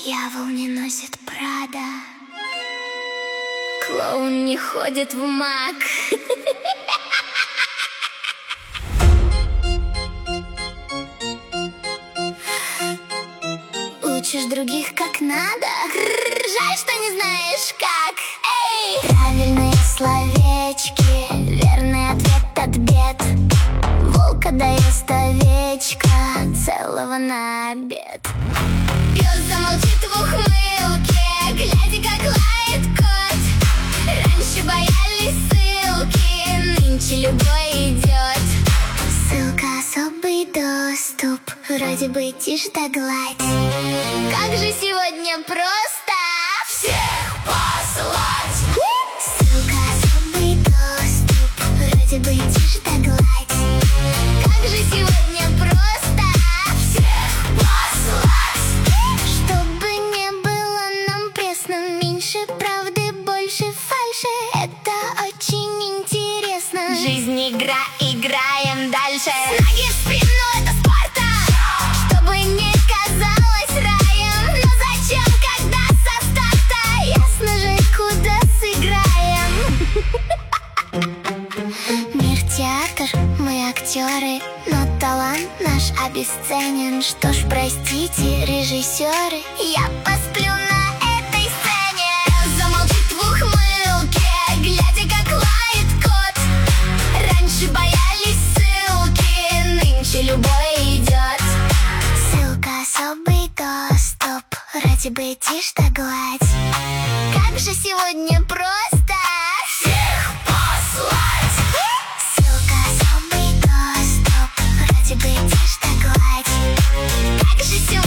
Дьявол не носит Прада, клоун не ходит в МАК. Учишь других как надо, жаль, что не знаешь как. Эй! Правильные словечки, верный ответ от бед. Волка даст овечка целого на обед. Пес замолчит в ухмылке, глядя, как лает кот. Раньше боялись ссылки, нынче любой идет. Ссылка особый доступ, вроде бы тишь да гладь. Как же сегодня просто всех послать. Ссылка особый доступ, вроде бы тишь да гладь. Как же сегодня просто всех послать. Чтобы не было нам пресно, меньше правды, больше фальши. Это очень интересно. Жизнь игра, играем дальше. Ноги в спину, это Спарта. Чтобы не казалось раем. Но зачем, когда со старта? Ясно же, куда сыграем. Мир театр, мы актеры, но талант наш обесценен. Что ж, простите, режиссеры, я посплю на этой сцене. Замолчит в ухмылке, глядя, как лает кот. Раньше боялись ссылки, нынче любой идет. Ссылка особый доступ, вроде бы тишь да гладь. Как же сегодня просто всех послать. Ссылка особый доступ, вроде бы тишь да гладь. Как же сегодня